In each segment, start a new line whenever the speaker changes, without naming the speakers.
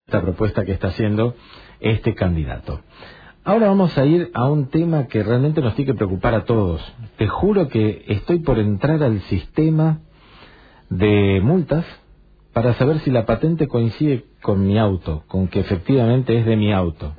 esta propuesta que está haciendo este candidato. Ahora vamos a ir a un tema que realmente nos tiene que preocupar a todos. Te juro que estoy por entrar al sistema de multas para saber si la patente coincide con mi auto, con que efectivamente es de mi auto.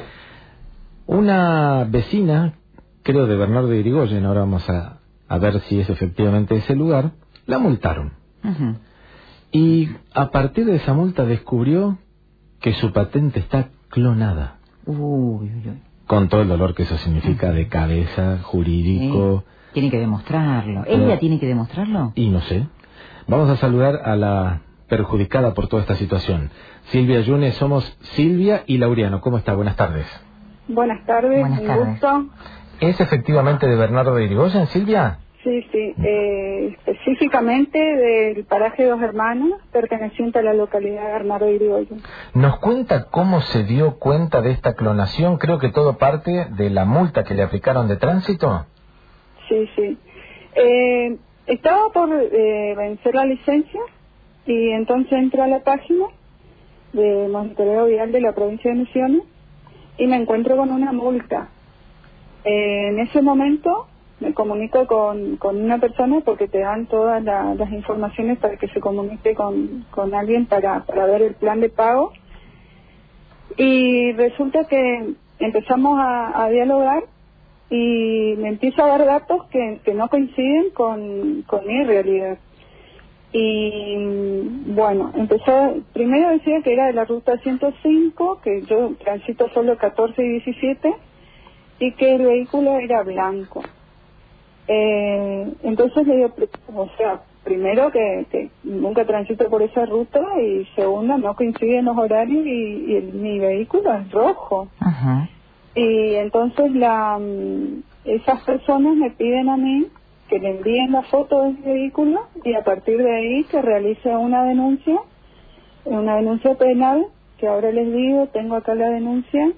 Una vecina, creo de Bernardo de Irigoyen, ahora vamos a ver si es efectivamente ese lugar, la multaron. Y a partir de esa multa descubrió que su patente está clonada. Con todo el dolor que eso significa de cabeza, jurídico.
Tiene que demostrarlo. ¿Ella tiene que demostrarlo?
Y no sé. Vamos a saludar a la perjudicada por toda esta situación. Silvia Yunes, somos Silvia y Laureano. ¿Cómo está? Buenas tardes.
Buenas tardes,
Buenas tardes.
un gusto.
¿Es efectivamente de Bernardo de Irigoyen, Silvia?
Sí, específicamente del paraje Dos Hermanas, perteneciente a la localidad de Bernardo de Irigoyen.
¿Nos cuenta cómo se dio cuenta de esta clonación? Creo que todo parte de la multa que le aplicaron de tránsito.
Sí. Estaba por vencer la licencia y entonces entré a la página de monitoreo vial de la provincia de Misiones y me encuentro con una multa. En ese momento me comunico con una persona porque te dan todas las informaciones para que se comunique con alguien para ver el plan de pago. Y resulta que empezamos a dialogar y me empieza a dar datos que no coinciden con mi realidad. Y bueno, primero decía que era de la ruta 105, que yo transito solo 14 y 17 y que el vehículo era blanco. Entonces le digo, primero que nunca transito por esa ruta y segundo no coinciden los horarios y mi vehículo es rojo. Y entonces esas personas me piden a mí que le envíen la foto del vehículo y a partir de ahí que realice una denuncia penal, que ahora les digo, tengo acá la denuncia,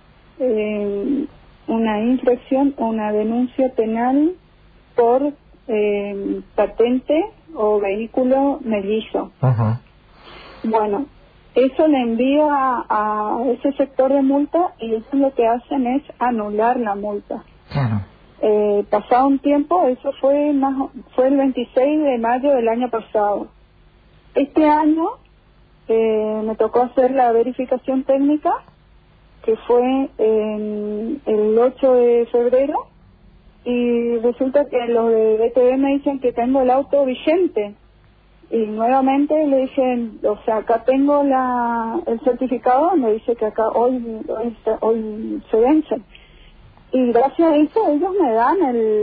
una infracción, una denuncia penal por patente o vehículo mellizo. Bueno, eso le envío a ese sector de multa y eso lo que hacen es anular la multa.
Claro.
Pasado un tiempo, eso fue el 26 de mayo del año pasado. Este año me tocó hacer la verificación técnica, que fue el 8 de febrero, y resulta que los de BTV me dicen que tengo el auto vigente. Y nuevamente le dicen, acá tengo el certificado donde dice que acá hoy se vence. Y gracias a eso ellos me dan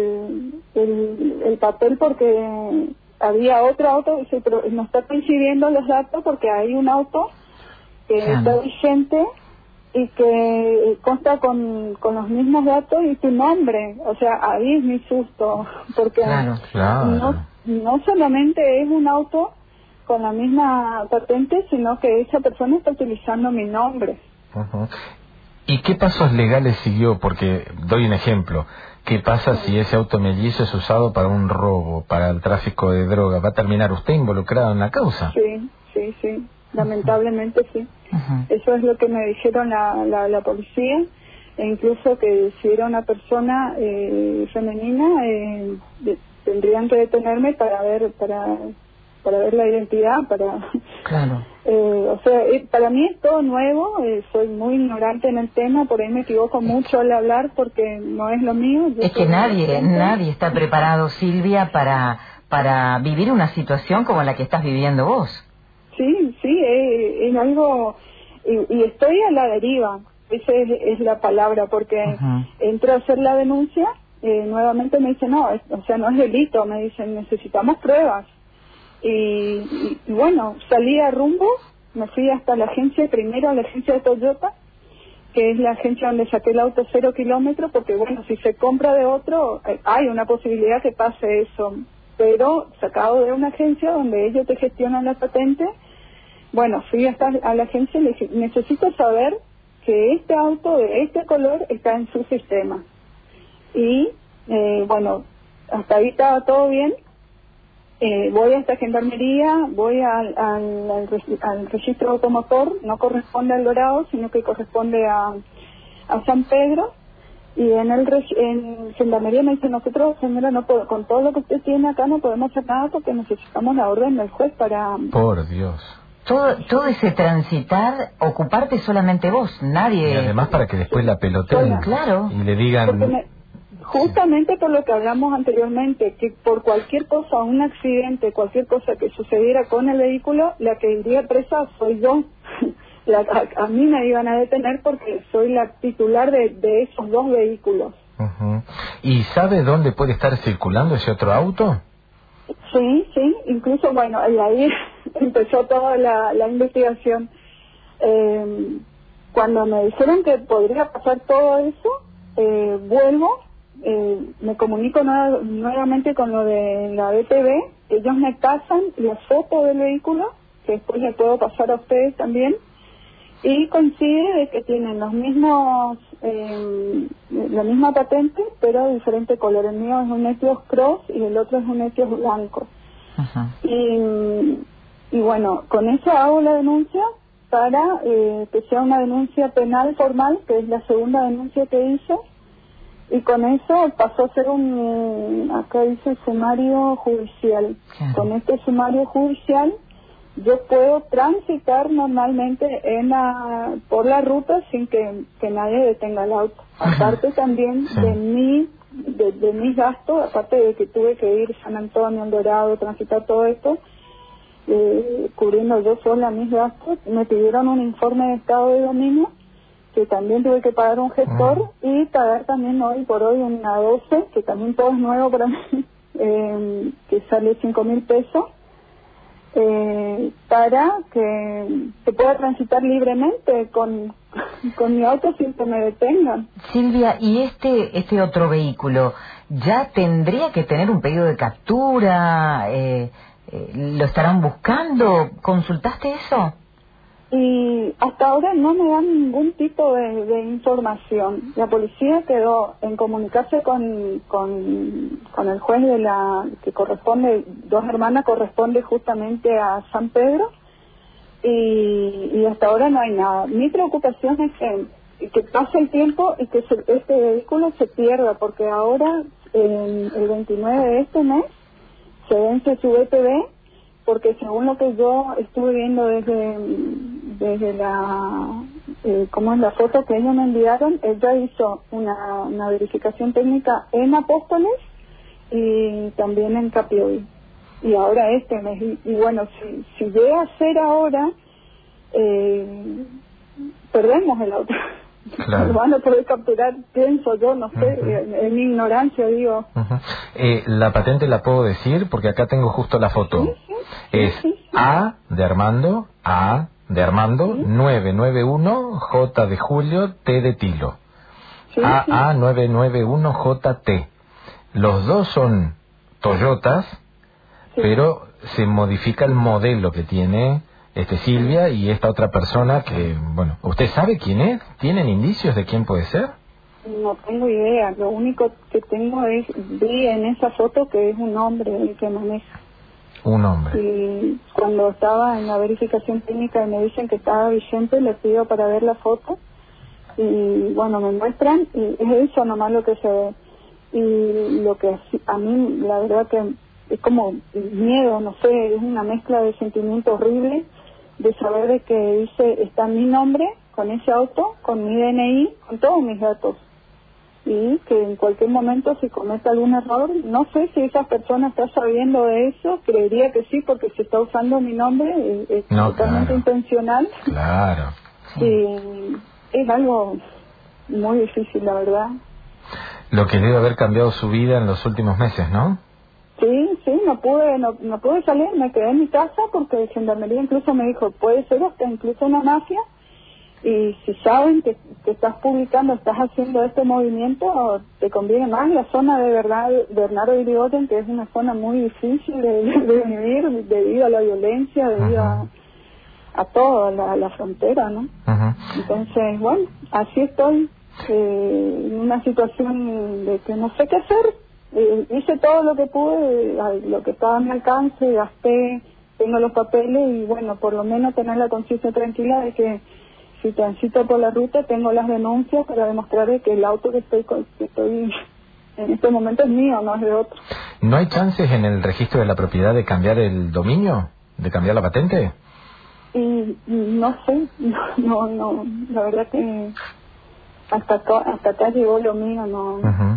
el papel porque había otro auto, dice, pero no está coincidiendo los datos porque hay un auto que está vigente y que consta con los mismos datos y tu nombre. O sea, ahí es mi susto, porque no solamente es un auto con la misma patente, sino que esa persona está utilizando mi nombre.
¿Y qué pasos legales siguió? Porque doy un ejemplo. ¿Qué pasa si ese auto mellizo es usado para un robo, para el tráfico de droga? ¿Va a terminar usted involucrado en la causa?
Sí. Lamentablemente sí. Eso es lo que me dijeron la policía, e incluso que si era una persona femenina tendrían que detenerme para ver la identidad,
Claro.
Para mí es todo nuevo, soy muy ignorante en el tema, por ahí me equivoco mucho al hablar porque no es lo mío.
Es que nadie está preparado, Silvia, para vivir una situación como la que estás viviendo vos.
Sí, es algo, y estoy a la deriva, esa es la palabra, porque entro a hacer la denuncia, nuevamente me dicen, no es delito, me dicen, necesitamos pruebas. Y bueno, salí a rumbo, me fui hasta la agencia, primero a la agencia de Toyota, que es la agencia donde saqué el auto 0 kilómetros, porque bueno, si se compra de otro, hay una posibilidad que pase eso, pero sacado de una agencia donde ellos te gestionan la patente. Bueno, fui hasta a la agencia y le dije, necesito saber que este auto de este color está en su sistema. Y bueno, hasta ahí estaba todo bien. voy a esta gendarmería, voy al registro automotor, no corresponde al Dorado, sino que corresponde a San Pedro, y en gendarmería me dice, nosotros, señora, no puedo, con todo lo que usted tiene acá no podemos hacer nada porque necesitamos la orden del juez para...
Por Dios.
Todo ese transitar, ocuparte solamente vos, nadie...
Y además para que después la peloteen.
Claro.
Y le digan...
Justamente por lo que hablamos anteriormente, que por cualquier cosa, un accidente, cualquier cosa que sucediera con el vehículo, la que iría presa soy yo. A mí me iban a detener porque soy la titular de esos dos vehículos.
¿Y sabe dónde puede estar circulando ese otro auto?
Sí, incluso, bueno, y ahí empezó toda la investigación. Cuando me dijeron que podría pasar todo eso, vuelvo, me comunico nuevamente con lo de la BTV, ellos me pasan la foto del vehículo, que después le puedo pasar a ustedes también, y coincide de que tienen los mismos, la misma patente, pero de diferente color. El mío es un Etios Cross y el otro es un Etios blanco. Y bueno, con eso hago la denuncia para que sea una denuncia penal formal, que es la segunda denuncia que hice, y con eso pasó a ser acá dice sumario judicial. Con este sumario judicial yo puedo transitar normalmente por la ruta sin que nadie detenga el auto. Aparte también de mis gastos, aparte de que tuve que ir San Antonio, El Dorado, transitar todo esto, cubriendo yo sola mis gastos, me pidieron un informe de estado de dominio, que también tuve que pagar un gestor, y pagar también hoy por hoy una 12, que también todo es nuevo para mí, que sale 5.000 pesos. Para que se pueda transitar libremente con mi auto sin que me detengan.
Silvia, ¿y este otro vehículo ya tendría que tener un pedido de captura? ¿Lo estarán buscando? ¿Consultaste eso?
Y hasta ahora no me dan ningún tipo de información. La policía quedó en comunicarse con el juez que corresponde, Dos Hermanas corresponde justamente a San Pedro, y hasta ahora no hay nada. Mi preocupación es que pase el tiempo y que este vehículo se pierda, porque ahora, el 29 de este mes, se vence su BTV, porque según lo que yo estuve viendo desde la foto que ellos me enviaron, ella hizo una verificación técnica en Apóstoles y también en Capioy, y ahora este mes, y bueno, si llega a ser ahora, perdemos el auto. Claro. Lo van a poder capturar, pienso yo, no sé, en mi ignorancia digo.
La patente la puedo decir porque acá tengo justo la foto. Sí. A de Armando, 991, J de Julio, T de Tilo. AA 991 JT. Los dos son Toyotas, pero se modifica el modelo que tiene Silvia y esta otra persona que, bueno, ¿usted sabe quién es? ¿Tienen indicios de quién puede ser?
No tengo idea, lo único que tengo vi en esa foto que es un hombre el que maneja.
Un hombre.
Y cuando estaba en la verificación técnica y me dicen que estaba vigente, le pido para ver la foto, y bueno, me muestran, y es eso nomás lo que se ve. Y lo que a mí, la verdad que es como miedo, no sé, es una mezcla de sentimientos horribles, de saber de que está mi nombre con ese auto, con mi DNI, con todos mis datos, y que en cualquier momento si cometa algún error, no sé si esa persona está sabiendo de eso, creería que sí, porque se está usando mi nombre, es totalmente intencional.
Claro.
Y es algo muy difícil, la verdad.
Lo que debe haber cambiado su vida en los últimos meses, ¿no?
Sí, no pude salir, me quedé en mi casa porque Gendarmería incluso me dijo, puede ser hasta incluso una mafia, y si saben que estás publicando, estás haciendo este movimiento, te conviene más la zona de Bernardo Irigoyen, que es una zona muy difícil de vivir debido a la violencia, debido a toda la frontera, ¿no? Entonces, bueno, así estoy, en una situación de que no sé qué hacer. hice todo lo que pude, lo que estaba a mi alcance, gasté, tengo los papeles y bueno, por lo menos tener la conciencia tranquila de que si transito por la ruta tengo las denuncias para demostrar que el auto que estoy en este momento es mío, no es de otro.
¿No hay chances en el registro de la propiedad de cambiar el dominio? ¿De cambiar la patente?
Y no sé, no, la verdad que hasta acá llegó lo mío, no.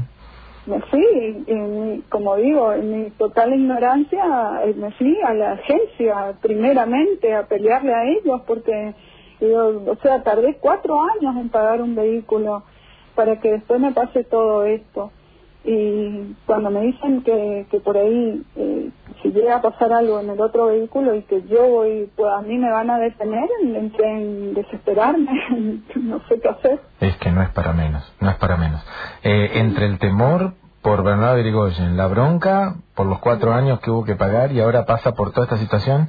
Me fui, como digo, en mi total ignorancia, me fui a la agencia primeramente a pelearle a ellos porque, o sea, tardé 4 años en pagar un vehículo para que después me pase todo esto. Y cuando me dicen que por ahí, si llega a pasar algo en el otro vehículo y que yo voy, pues a mí me van a detener, entré en desesperarme, no sé qué hacer.
Es que no es para menos, no es para menos. Entre el temor por Bernardo de Irigoyen, la bronca por los 4 años que hubo que pagar y ahora pasa por toda esta situación,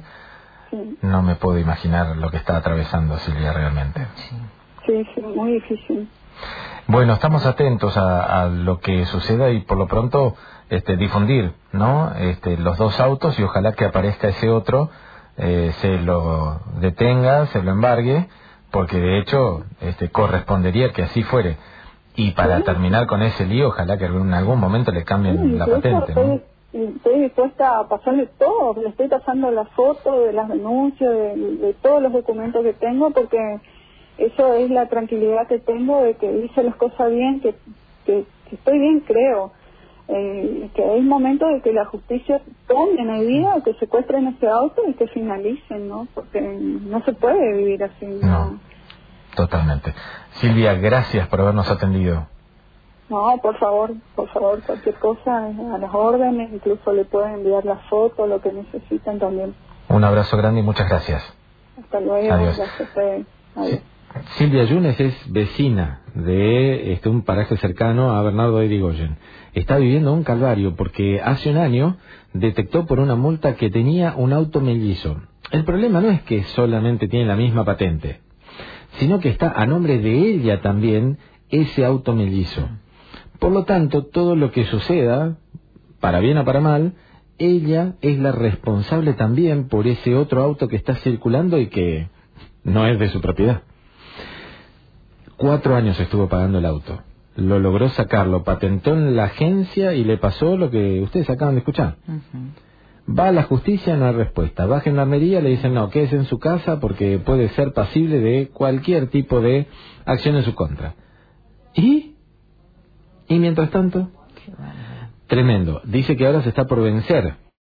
no me puedo imaginar lo que está atravesando Silvia realmente.
Sí, muy difícil.
Bueno, estamos atentos a lo que suceda y por lo pronto difundir, ¿no? Los 2 autos y ojalá que aparezca ese otro, se lo detenga, se lo embargue, porque de hecho correspondería que así fuere. Y para terminar con ese lío, ojalá que en algún momento le cambien la patente, ¿no?
Estoy dispuesta a pasarle todo, le estoy pasando las fotos de las denuncias, de todos los documentos que tengo, porque eso es la tranquilidad que tengo de que hice las cosas bien, que estoy bien, creo. Que hay momentos de que la justicia tome medida, que secuestren ese auto y que finalicen, ¿no? Porque no se puede vivir así.
No, totalmente. Silvia, gracias por habernos atendido.
No, por favor, cualquier cosa a las órdenes, incluso le pueden enviar las fotos, lo que necesiten también.
Un abrazo grande y muchas gracias.
Hasta luego.
Adiós.
Gracias. Adiós.
Silvia Yunes es vecina de un paraje cercano a Bernardo de Irigoyen. Está viviendo un calvario porque hace un año detectó por una multa que tenía un auto mellizo. El problema no es que solamente tiene la misma patente, sino que está a nombre de ella también ese auto mellizo. Por lo tanto, todo lo que suceda, para bien o para mal, ella es la responsable también por ese otro auto que está circulando y que no es de su propiedad. 4 años estuvo pagando el auto. Lo logró sacarlo, patentó en la agencia y le pasó lo que ustedes acaban de escuchar. Va a la justicia, no hay respuesta. Va a Gendarmería, le dicen no, quédese en su casa porque puede ser pasible de cualquier tipo de acción en su contra. ¿Y mientras tanto? Tremendo. Dice que ahora se está por vencer